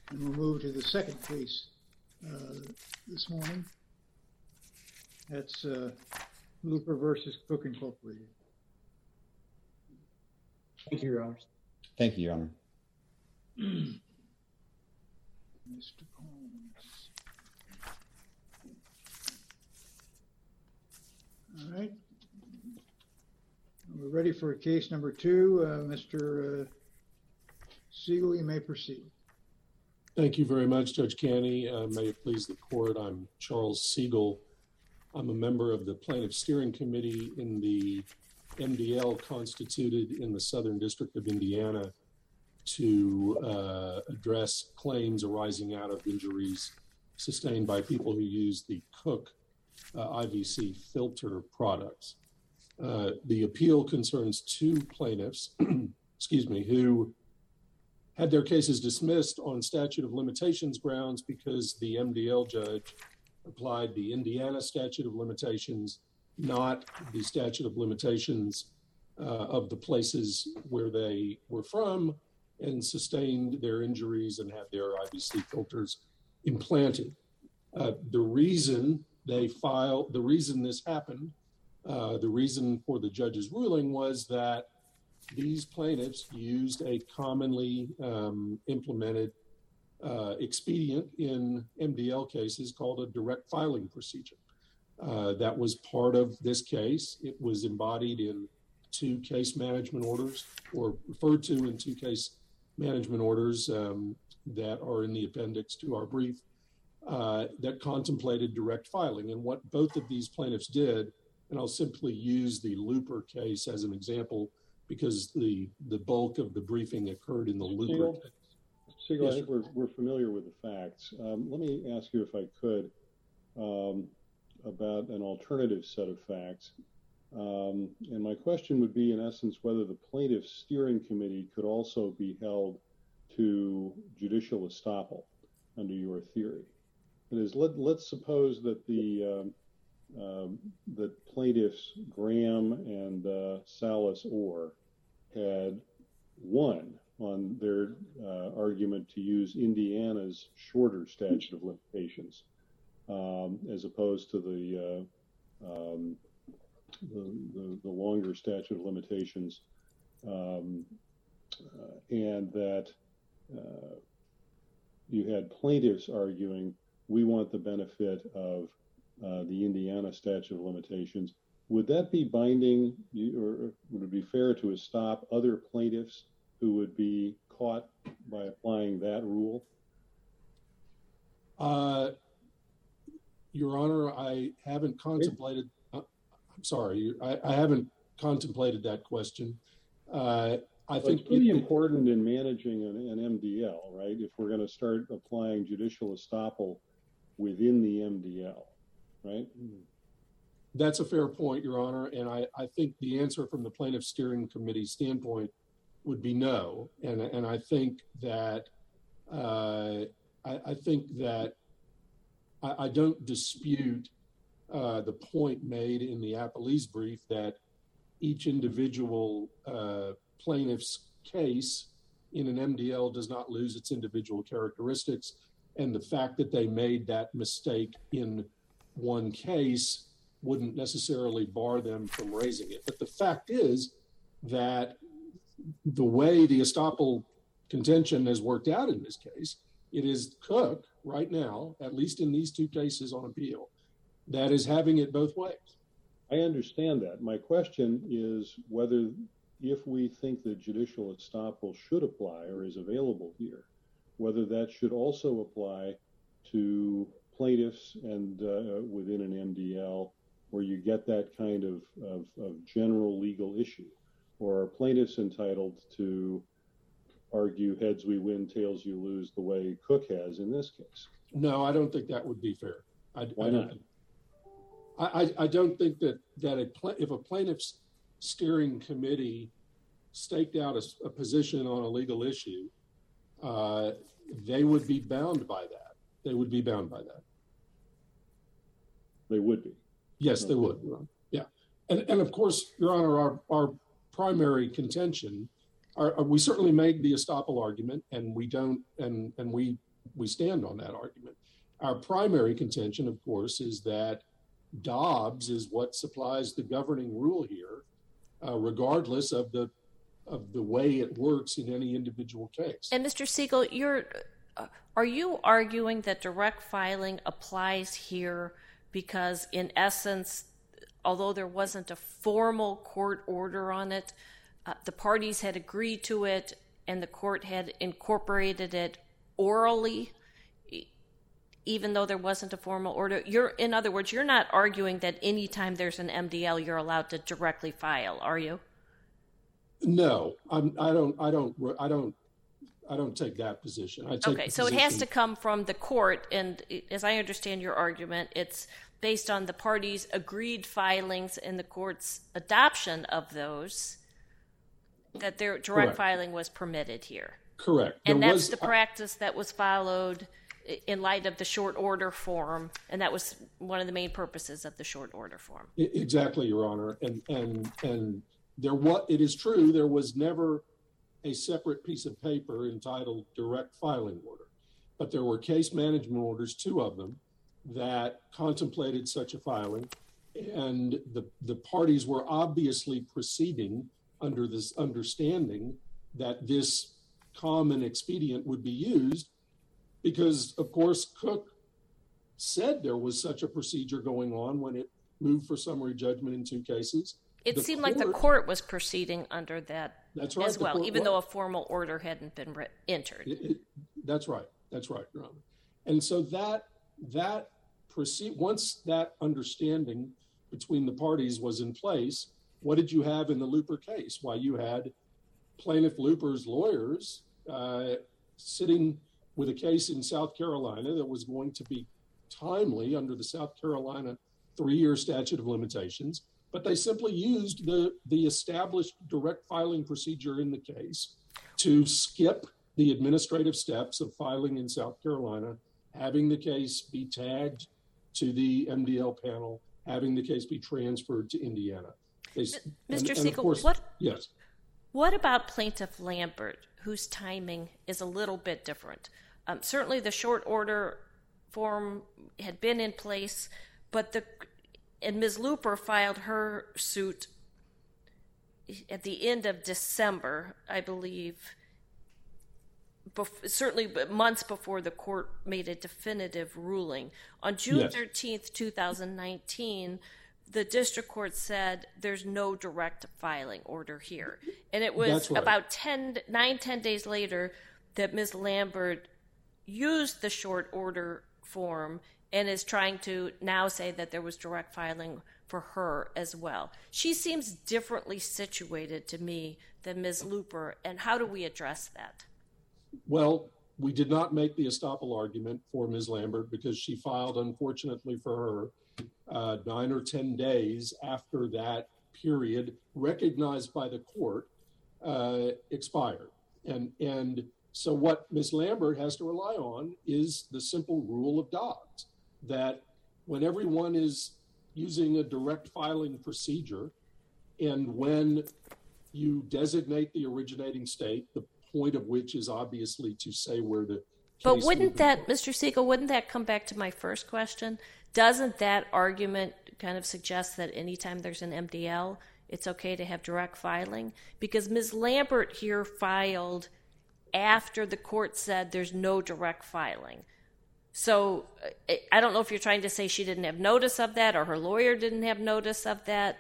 And we'll move to the second case this morning. That's Looper versus Cook Incorporated. Thank you, Your Honor. Thank you, Your Honor. Mr. Holmes. All right. We're ready for case number 2. Mr. Siegel, you may proceed. Thank you very much, Judge Caney. May it please the court, I'm Charles Siegel. I'm a member of the Plaintiff Steering Committee in the MDL constituted in the Southern District of Indiana to address claims arising out of injuries sustained by people who use the Cook IVC filter products. The appeal concerns 2 plaintiffs, who had their cases dismissed on statute of limitations grounds because the MDL judge applied the Indiana statute of limitations, not the statute of limitations of the places where they were from, and sustained their injuries and had their IVC filters implanted. The reason this happened, the reason for the judge's ruling was that these plaintiffs used a commonly implemented expedient in MDL cases called a direct filing procedure. That was part of this case. It was embodied in 2 case management orders, or referred to in 2 case management orders that are in the appendix to our brief that contemplated direct filing. And what both of these plaintiffs did, and I'll simply use the Looper case as an example because the bulk of the briefing occurred in the Looper case. Siegel, Yes, I think we're familiar with the facts. Let me ask you, if I could, about an alternative set of facts. And my question would be, in essence, whether the Plaintiff Steering Committee could also be held to judicial estoppel under your theory. That is, let's suppose that that plaintiffs Graham and Salas Orr had won on their argument to use Indiana's shorter statute of limitations as opposed to the longer statute of limitations, and that you had plaintiffs arguing, we want the benefit of the Indiana statute of limitations. Would that be binding, or would it be fair to stop other plaintiffs who would be caught by applying that rule? Your Honor, I haven't contemplated. I'm sorry, I haven't contemplated that question. I think it's pretty important in managing an MDL, right? If we're going to start applying judicial estoppel within the MDL, right? That's a fair point, Your Honor, and I think the answer from the Plaintiff Steering Committee standpoint would be no. And I think that I don't dispute the point made in the appellee's brief that each individual plaintiff's case in an MDL does not lose its individual characteristics. And the fact that they made that mistake in one case wouldn't necessarily bar them from raising it. But the fact is that the way the estoppel contention has worked out in this case, it is Cook right now, at least in these 2 cases on appeal, that is having it both ways. I understand that. My question is whether, if we think that judicial estoppel should apply or is available here, whether that should also apply to plaintiffs and within an MDL where you get that kind of general legal issue, or are plaintiffs entitled to argue heads we win, tails you lose the way Cook has in this case? No, I don't think that would be fair. Why not? I don't think that if a plaintiff's steering committee staked out a position on a legal issue, they would be bound by that. They would be bound by that. They would be. Yes, they would. Yeah. And of course, Your Honor, our primary contention, we certainly make the estoppel argument, and we don't, and we we stand on that argument. Our primary contention, of course, is that Dobbs is what supplies the governing rule here, regardless of the way it works in any individual case. And Mr. Siegel, are you arguing that direct filing applies here because, in essence, although there wasn't a formal court order on it, the parties had agreed to it and the court had incorporated it orally, even though there wasn't a formal order? In other words, you're not arguing that anytime there's an MDL, you're allowed to directly file, are you? No, I don't take that position. Okay, so it has to come from the court, and as I understand your argument, it's based on the parties' agreed filings and the court's adoption of those, that their direct filing was permitted here. Correct. And that's the practice that was followed in light of the short order form, and that was one of the main purposes of the short order form. Exactly, Your Honor. And it is true, there was never a separate piece of paper entitled direct filing order, but there were case management orders, 2 of them, that contemplated such a filing, and the parties were obviously proceeding under this understanding that this common expedient would be used because, of course, Cook said there was such a procedure going on when it moved for summary judgment in 2 cases. It seemed like the court was proceeding under that as well, even though a formal order hadn't been entered. That's right, Your Honor. And so once that understanding between the parties was in place, what did you have in the Looper case? Why, you had plaintiff Looper's lawyers sitting with a case in South Carolina that was going to be timely under the South Carolina 3-year statute of limitations, but they simply used the established direct filing procedure in the case to skip the administrative steps of filing in South Carolina, having the case be tagged to the MDL panel, having the case be transferred to Indiana. Mr. Siegel, yes. What about Plaintiff Lambert, whose timing is a little bit different? Certainly the short order form had been in place, and Ms. Looper filed her suit at the end of December, I believe, certainly months before the court made a definitive ruling. On June 13th, 2019, the district court said there's no direct filing order here. And it was about 9-10 days later that Ms. Lambert used the short order form and is trying to now say that there was direct filing for her as well. She seems differently situated to me than Ms. Looper, and how do we address that? Well, we did not make the estoppel argument for Ms. Lambert because she filed, unfortunately for her, 9 or 10 days after that period recognized by the court expired. And so what Ms. Lambert has to rely on is the simple rule of Dobbs, that when everyone is using a direct filing procedure and when you designate the originating state, the point of which is obviously to say where the case. But wouldn't that, Mr. Siegel, wouldn't that come back to my first question? Doesn't that argument kind of suggest that anytime there's an MDL, it's okay to have direct filing? Because Ms. Lambert here filed after the court said there's no direct filing. So I don't know if you're trying to say she didn't have notice of that or her lawyer didn't have notice of that,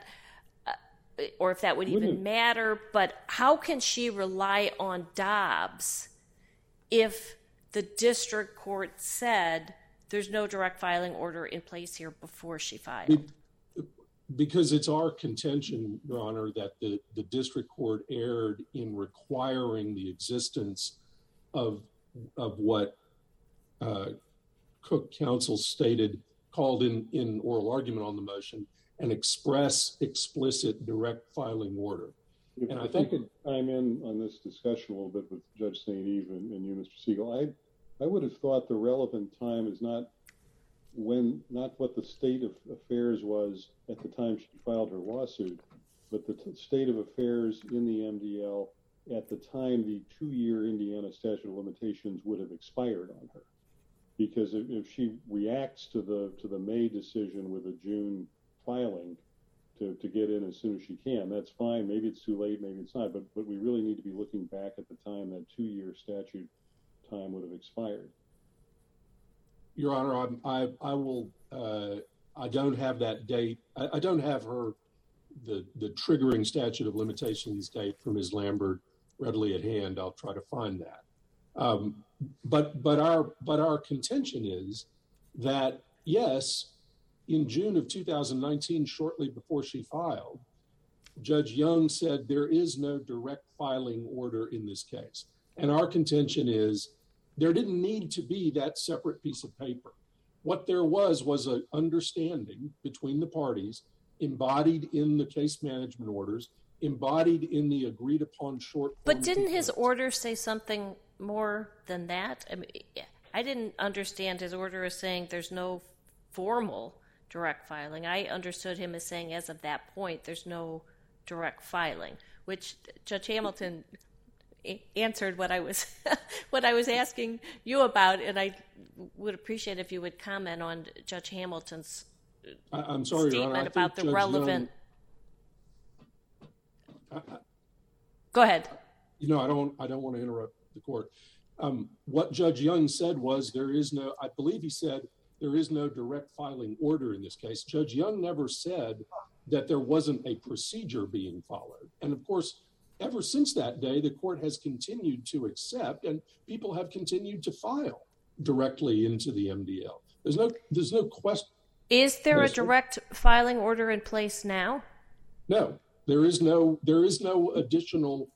or if that would even matter, but how can she rely on Dobbs if the district court said there's no direct filing order in place here before she filed? Because it's our contention, Your Honor, that the district court erred in requiring the existence of what Cook counsel called in oral argument on the motion, an explicit direct filing order. And I could chime in on this discussion a little bit with Judge St. Eve and you, Mr. Siegel. I would have thought the relevant time is not what the state of affairs was at the time she filed her lawsuit, but the state of affairs in the MDL at the time the 2-year Indiana statute of limitations would have expired on her. Because if she reacts to the May decision with a June filing to get in as soon as she can, that's fine. Maybe it's too late, maybe it's not, but we really need to be looking back at the time that 2-year statute time would have expired. Your Honor, I will. I don't have that date. I don't have the triggering statute of limitations date from Ms. Lambert readily at hand. I'll try to find that. But our contention is that yes, in June of 2019, shortly before she filed, Judge Young said there is no direct filing order in this case, and our contention is there didn't need to be that separate piece of paper. What there was an understanding between the parties, embodied in the case management orders, embodied in the agreed upon short. But didn't his order say something more than that? I mean, I didn't understand his order as saying there's no formal direct filing. I understood him as saying as of that point there's no direct filing, which Judge Hamilton answered what I was what I was asking you about, and I would appreciate if you would comment on Judge Hamilton's I'm sorry, statement Your Honor, about the Judge relevant. Young, Go ahead. you know, I don't want to interrupt the court. What Judge Young said was I believe he said there is no direct filing order in this case. Judge Young never said that there wasn't a procedure being followed. And of course, ever since that day, the court has continued to accept, and people have continued to file directly into the MDL. There's no question. Is there a direct filing order in place now? No, there is no additional.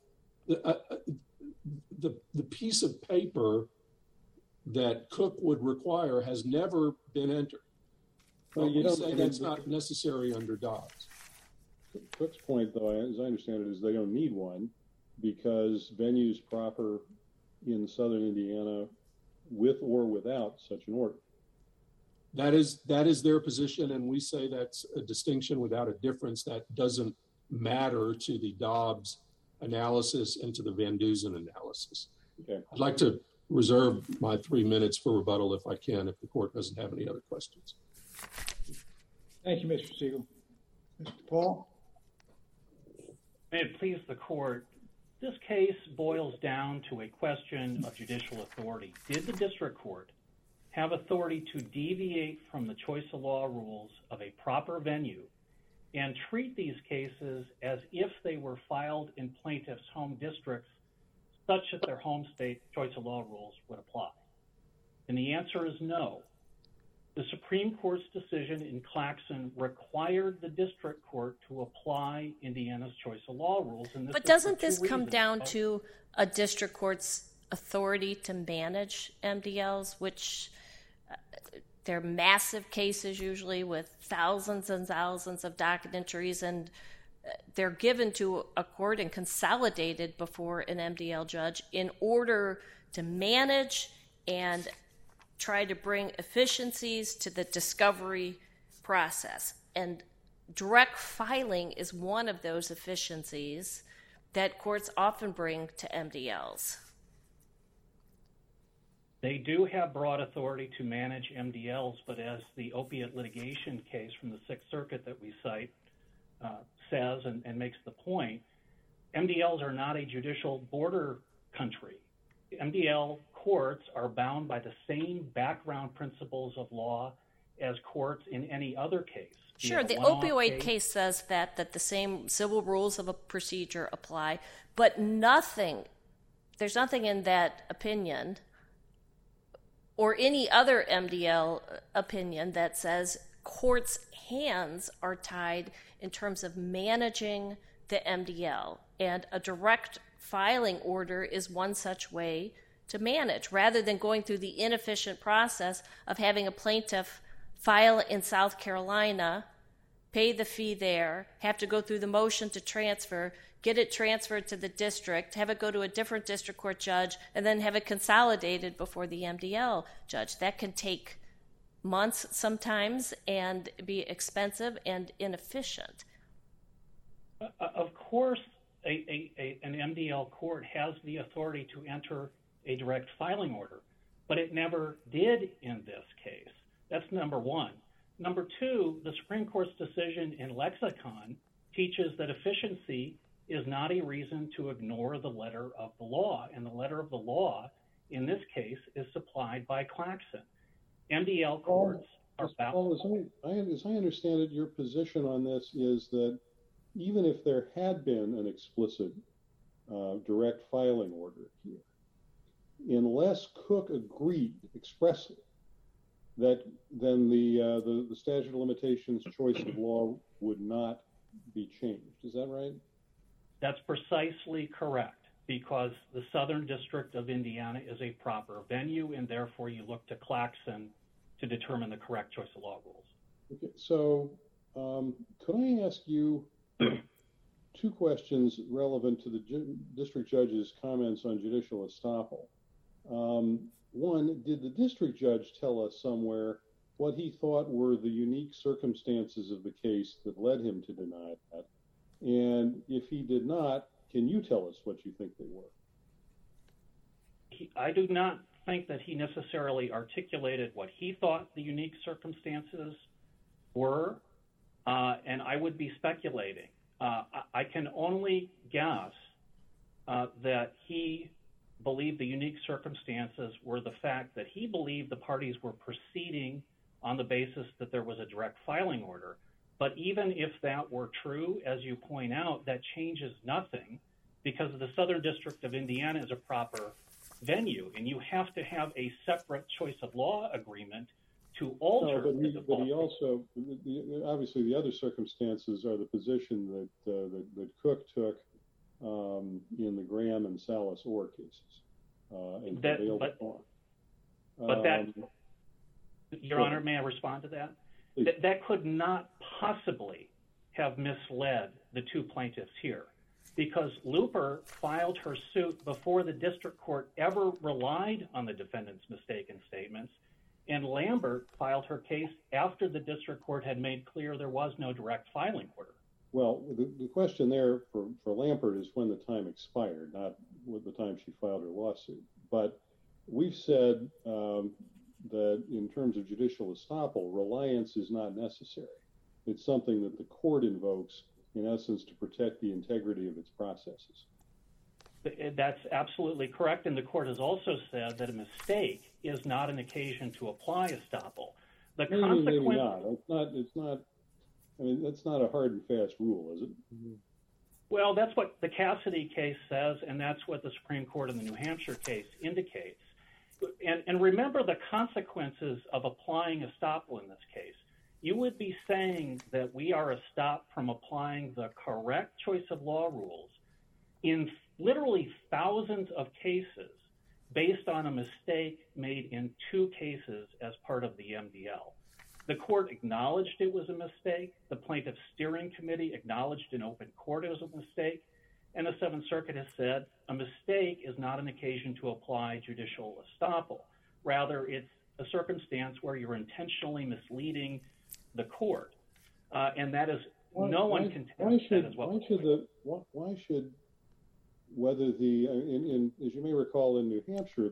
The piece of paper that Cook would require has never been entered. Well, you don't say that's not necessary under Dobbs. Cook's point, though, as I understand it, is they don't need one because venues proper in southern Indiana, with or without such an order. That is their position, and we say that's a distinction without a difference. That doesn't matter to the Dobbs analysis and to the Van Dusen analysis. Okay. I'd like to reserve my 3 minutes for rebuttal if I can, if the court doesn't have any other questions. Thank you, Mr. Siegel. Mr. Paul? May it please the court, this case boils down to a question of judicial authority. Did the district court have authority to deviate from the choice of law rules of a proper venue and treat these cases as if they were filed in plaintiffs' home districts such that their home state choice of law rules would apply? And the answer is no. The Supreme Court's decision in Claxon required the district court to apply Indiana's choice of law rules. And But doesn't this come down to a district court's authority to manage MDLs, which they're massive cases usually with thousands and thousands of docket entries, and they're given to a court and consolidated before an MDL judge in order to manage and try to bring efficiencies to the discovery process. And direct filing is one of those efficiencies that courts often bring to MDLs. They do have broad authority to manage MDLs, but as the opiate litigation case from the Sixth Circuit that we cite says and makes the point, MDLs are not a judicial border country. MDL courts are bound by the same background principles of law as courts in any other case. Sure, the opioid case says that the same civil rules of a procedure apply, but there's nothing in that opinion or any other MDL opinion that says courts' hands are tied in terms of managing the MDL, and a direct filing order is one such way to manage, rather than going through the inefficient process of having a plaintiff file in South Carolina, pay the fee there, have to go through the motion to transfer, get it transferred to the district, have it go to a different district court judge, and then have it consolidated before the MDL judge. That can take months sometimes and be expensive and inefficient. Of course, an MDL court has the authority to enter a direct filing order, but it never did in this case. That's number one. Number two, the Supreme Court's decision in Lexicon teaches that efficiency is not a reason to ignore the letter of the law, and the letter of the law in this case is supplied by Claxon. MDL courts are Paul, as I understand it, your position on this is that even if there had been an explicit direct filing order here, unless Cook agreed expressly, that then the statute of limitations choice of law would not be changed. Is that right? That's precisely correct, because the Southern District of Indiana is a proper venue, and therefore you look to Claxon to determine the correct choice of law rules. Okay, so could I ask you two questions relevant to the district judge's comments on judicial estoppel? One, did the district judge tell us somewhere what he thought were the unique circumstances of the case that led him to deny that? And if he did not, can you tell us what you think they were? I do not think that he necessarily articulated what he thought the unique circumstances were, and I would be speculating. I can only guess that he believed the unique circumstances were the fact that he believed the parties were proceeding on the basis that there was a direct filing order. But even if that were true, as you point out, that changes nothing, because the Southern District of Indiana is a proper venue, and you have to have a separate choice of law agreement to alter the default. But he also, obviously, the other circumstances are the position that Cook took in the Graham and Salas Orr cases. Your Honor, may I respond to that? That could not possibly have misled the two plaintiffs here, because Looper filed her suit before the district court ever relied on the defendant's mistaken statements, and Lambert filed her case after the district court had made clear there was no direct filing order. Well, the question there for Lambert is when the time expired, not with the time she filed her lawsuit. But we've said that in terms of judicial estoppel, reliance is not necessary. It's something that the court invokes, in essence, to protect the integrity of its processes. That's absolutely correct, and the court has also said that a mistake is not an occasion to apply estoppel. Maybe not. It's not. I mean, that's not a hard and fast rule, is it? Well, that's what the Cassidy case says, and that's what the Supreme Court in the New Hampshire case indicates. And remember the consequences of applying estoppel in this case. You would be saying that we are stopped from applying the correct choice of law rules in literally thousands of cases based on a mistake made in two cases as part of the MDL. The court acknowledged it was a mistake. The plaintiff's steering committee acknowledged in open court it was a mistake. And the Seventh Circuit has said a mistake is not an occasion to apply judicial estoppel. Rather, it's a circumstance where you're intentionally misleading the court. And that is, no one can tell that as well. Why should, whether the, as you may recall in New Hampshire,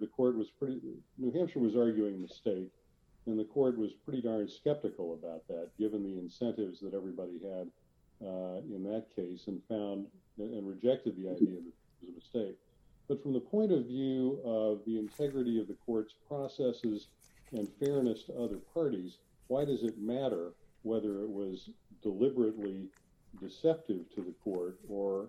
New Hampshire was arguing a mistake, and the court was pretty darn skeptical about that, given the incentives that everybody had in that case, and found and rejected the idea that it was a mistake. But from the point of view of the integrity of the court's processes and fairness to other parties, why does it matter whether it was deliberately deceptive to the court or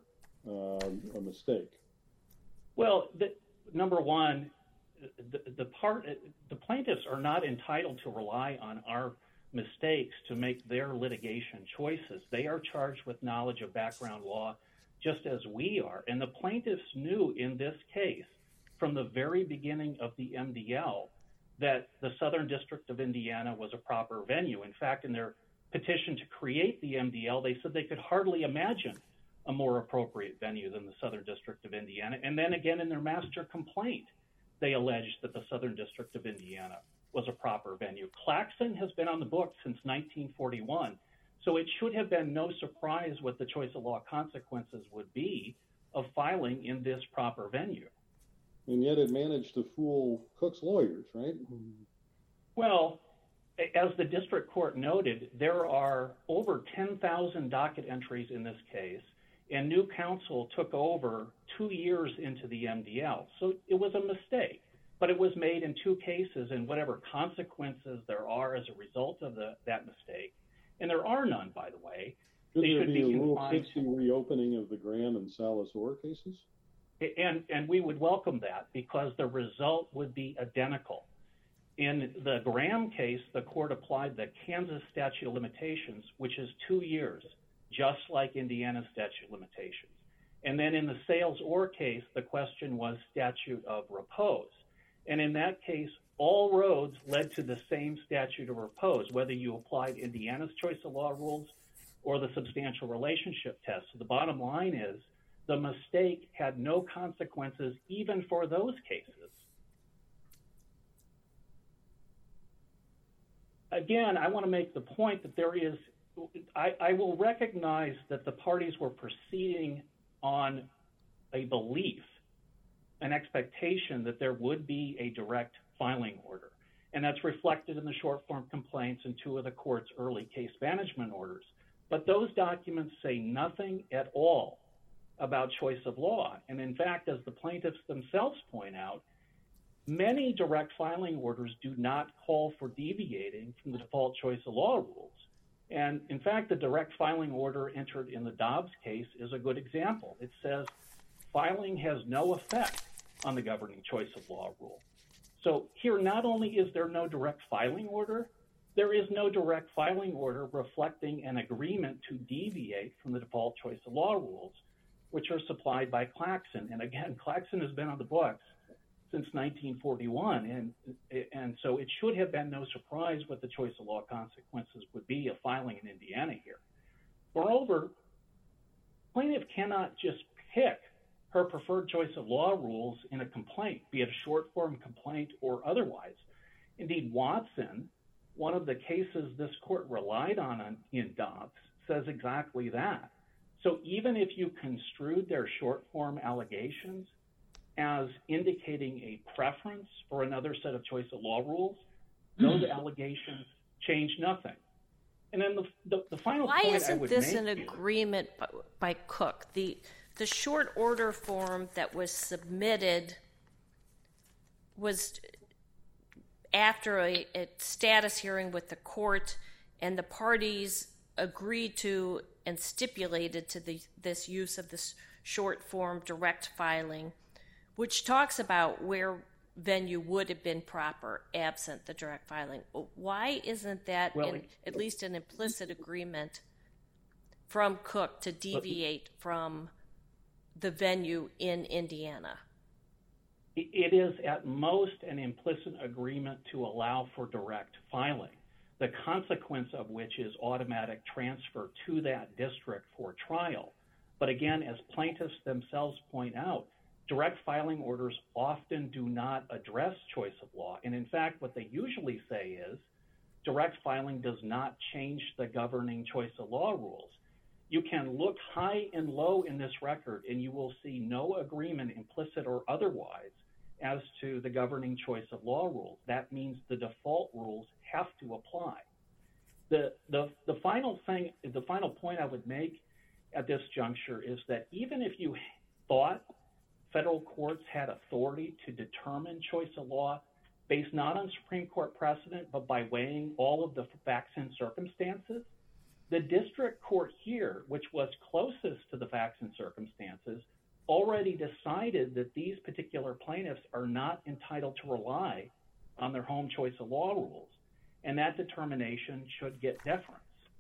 a mistake? Well, number one, the plaintiffs are not entitled to rely on our mistakes to make their litigation choices. They are charged with knowledge of background law just as we are. And the plaintiffs knew in this case from the very beginning of the MDL that the Southern District of Indiana was a proper venue. In fact, in their petition to create the MDL, they said they could hardly imagine a more appropriate venue than the Southern District of Indiana. And then again, in their master complaint, they alleged that the Southern District of Indiana was a proper venue. Claxon has been on the books since 1941, so it should have been no surprise what the choice of law consequences would be of filing in this proper venue. and yet it managed to fool Cook's lawyers, right? Well, as the district court noted, there are over 10,000 docket entries in this case, and new counsel took over 2 years into the MDL. So it was a mistake, but it was made in 2 cases, and whatever consequences there are as a result of that mistake, and there are none, by the way, Should there be a Rule 60 reopening of the Graham and Salas-Orr cases? And we would welcome that because the result would be identical. In the Graham case, the court applied the Kansas statute of limitations, which is 2 years, just like Indiana's statute of limitations. And then in the Sales-Orr case, the question was statute of repose. And in that case, all roads led to the same statute of repose, whether you applied Indiana's choice of law rules or the substantial relationship test. So the bottom line is the mistake had no consequences even for those cases. Again, I want to make the point that there is, I will recognize that the parties were proceeding on a belief, an expectation that there would be a direct filing order. And that's reflected in the short form complaints and 2 of the court's early case management orders. But those documents say nothing at all about choice of law. And in fact, as the plaintiffs themselves point out, many direct filing orders do not call for deviating from the default choice of law rules. And in fact, the direct filing order entered in the Dobbs case is a good example. It says filing has no effect on the governing choice of law rule. So here, not only is there no direct filing order, there is no direct filing order reflecting an agreement to deviate from the default choice of law rules, which are supplied by Claxon. And again, Claxon has been on the books since 1941, and so it should have been no surprise what the choice of law consequences would be of filing in Indiana here. Moreover, plaintiff cannot just pick her preferred choice of law rules in a complaint, be it a short form complaint or otherwise. Indeed, Watson, one of the cases this court relied on in Dobbs, says exactly that. So even if you construed their short form allegations as indicating a preference for another set of choice of law rules, those allegations change nothing. And then the final point I would make. Why isn't this an agreement by Cook? The short order form that was submitted was after a status hearing with the court, and the parties agreed to and stipulated to this use of this short form direct filing, which talks about where venue would have been proper absent the direct filing. Why isn't that at least an implicit agreement from Cook to deviate from the venue in Indiana? It is at most an implicit agreement to allow for direct filing, the consequence of which is automatic transfer to that district for trial. But again, as plaintiffs themselves point out, direct filing orders often do not address choice of law. And in fact, what they usually say is direct filing does not change the governing choice of law rules. You can look high and low in this record and you will see no agreement, implicit or otherwise, as to the governing choice of law rules. That means the default rules have to apply. The final point I would make at this juncture is that even if you thought federal courts had authority to determine choice of law based not on Supreme Court precedent, but by weighing all of the facts and circumstances, the district court here, which was closest to the facts and circumstances, already decided that these particular plaintiffs are not entitled to rely on their home choice of law rules, and that determination should get deference.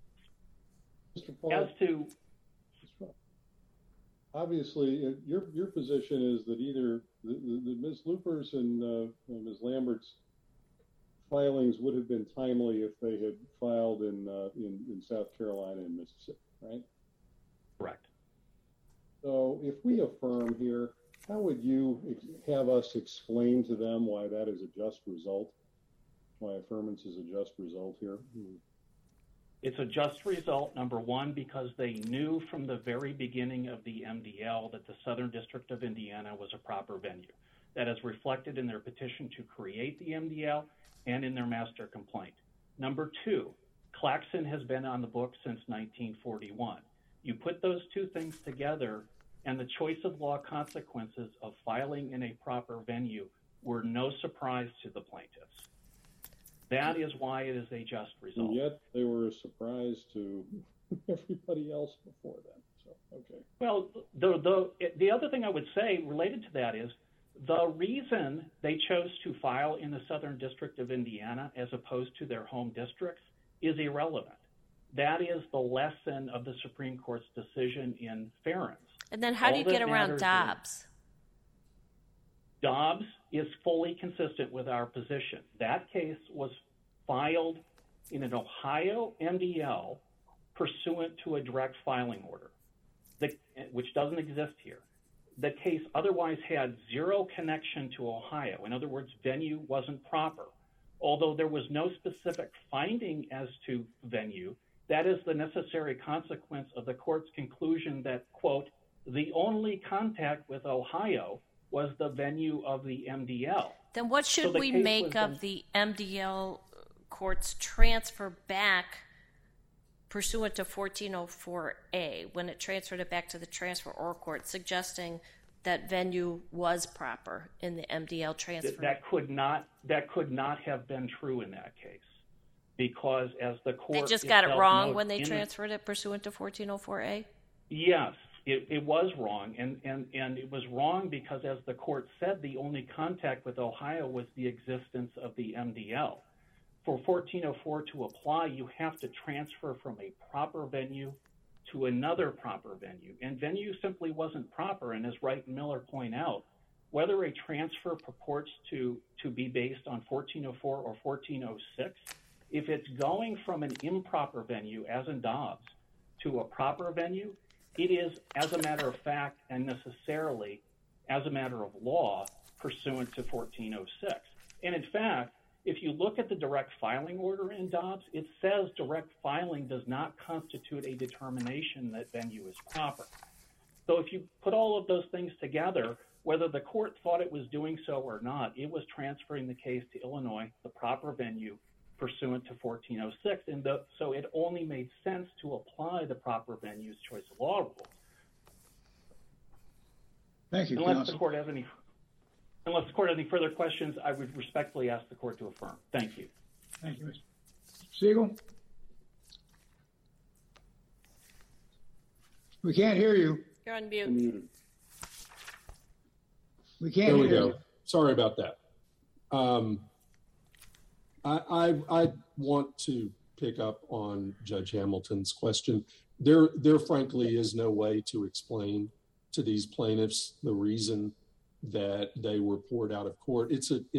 Mr. Paul, obviously, your position is that either Ms. Luper's and Ms. Lambert's filings would have been timely if they had filed in South Carolina and Mississippi, right? Correct. So if we affirm here, how would you have us explain to them why that is a just result, why affirmance is a just result here? It's a just result, number one, because they knew from the very beginning of the MDL that the Southern District of Indiana was a proper venue. That is reflected in their petition to create the MDL and in their master complaint. Number two, Claxon has been on the books since 1941. You put those two things together, and the choice of law consequences of filing in a proper venue were no surprise to the plaintiffs. That is why it is a just result. And yet they were a surprise to everybody else before then. So, okay. Well, the other thing I would say related to that is the reason they chose to file in the Southern District of Indiana as opposed to their home districts is irrelevant. That is the lesson of the Supreme Court's decision in Ferens. And then how do you get around Dobbs? Dobbs is fully consistent with our position. That case was filed in an Ohio MDL pursuant to a direct filing order, which doesn't exist here. The case otherwise had zero connection to Ohio. In other words, venue wasn't proper. Although there was no specific finding as to venue, that is the necessary consequence of the court's conclusion that, quote, the only contact with Ohio was the venue of the MDL. Then what should we make of the MDL court's transfer back pursuant to 1404A when it transferred it back to the transfer or court, suggesting that venue was proper in the MDL transfer? That could not have been true in that case, because as the court they just got it wrong when they transferred it pursuant to 1404A? Yes, it was wrong, and it was wrong because, as the court said, the only contact with Ohio was the existence of the MDL. For 1404 to apply, you have to transfer from a proper venue to another proper venue, and venue simply wasn't proper. And as Wright and Miller point out, whether a transfer purports to be based on 1404 or 1406, if it's going from an improper venue, as in Dobbs, to a proper venue, it is, as a matter of fact and necessarily as a matter of law, pursuant to 1406. And in fact, if you look at the direct filing order in Dobbs, it says direct filing does not constitute a determination that venue is proper. So if you put all of those things together, whether the court thought it was doing so or not, it was transferring the case to Illinois, the proper venue, pursuant to 1406. And so it only made sense to apply the proper venue's choice of law rules. Thank you, Unless counsel. the court has any further questions, I would respectfully ask the court to affirm. Thank you. Thank you, Mr. Siegel. We can't hear you. You're on mute. Muted. We can't There we hear go. you. Sorry about that. I want to pick up on Judge Hamilton's question. There frankly is no way to explain to these plaintiffs the reason that they were poured out of court. It's a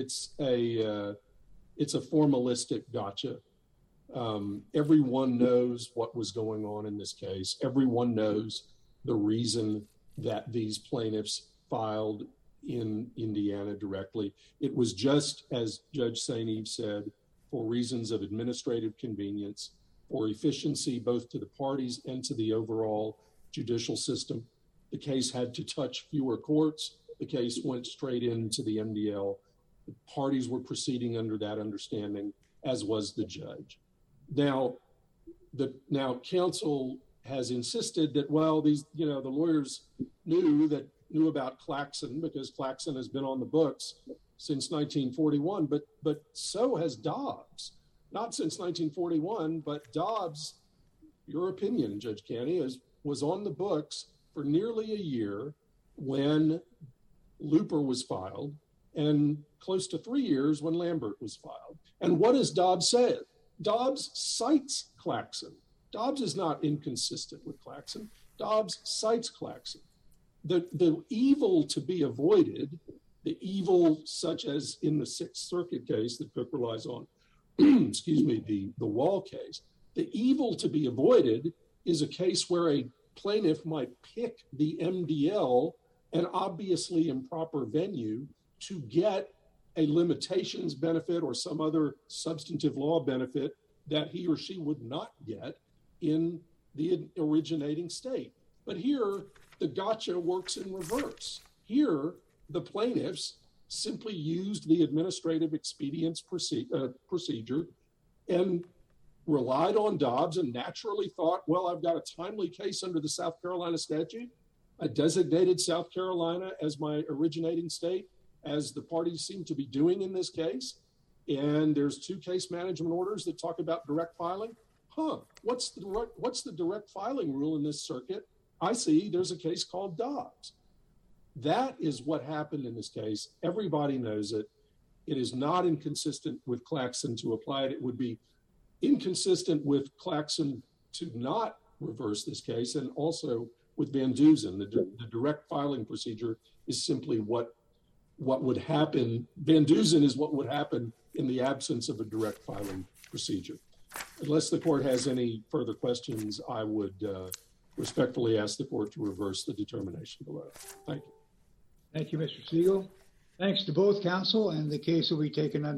formalistic gotcha. Everyone knows what was going on in this case. Everyone knows the reason that these plaintiffs filed in Indiana directly. It was just, as Judge St. Eve said, for reasons of administrative convenience, for efficiency both to the parties and to the overall judicial system. The case had to touch fewer courts. The case went straight into the MDL. The parties were proceeding under that understanding, as was the judge. Now counsel has insisted that, well, the lawyers knew about Claxon because Claxon has been on the books since 1941, but so has Dobbs. Not since 1941, but Dobbs, your opinion, Judge Canny, was on the books for nearly a year when Looper was filed and close to 3 years when Lambert was filed. And what does Dobbs say? Dobbs cites Claxon. Dobbs is not inconsistent with Claxon. Dobbs cites Claxon. The evil to be avoided, the evil such as in the Sixth Circuit case that Cook relies on, excuse me, the Wall case, the evil to be avoided is a case where a plaintiff might pick the MDL, an obviously improper venue, to get a limitations benefit or some other substantive law benefit that he or she would not get in the originating state. But here, the gotcha works in reverse. Here, the plaintiffs simply used the administrative expedience procedure and relied on Dobbs and naturally thought, well, I've got a timely case under the South Carolina statute. I designated South Carolina as my originating state, as the parties seem to be doing in this case. And there's 2 case management orders that talk about direct filing. What's the direct filing rule in this circuit? I see there's a case called Dobbs. That is what happened in this case. Everybody knows it. It is not inconsistent with Claxon to apply it. It would be inconsistent with Claxon to not reverse this case, and also with Van Dusen. The direct filing procedure is simply what would happen. Van Dusen is what would happen in the absence of a direct filing procedure. Unless the court has any further questions, I would respectfully ask the court to reverse the determination below. Thank you. Thank you, Mr. Siegel. Thanks to both counsel, and the case will be taken under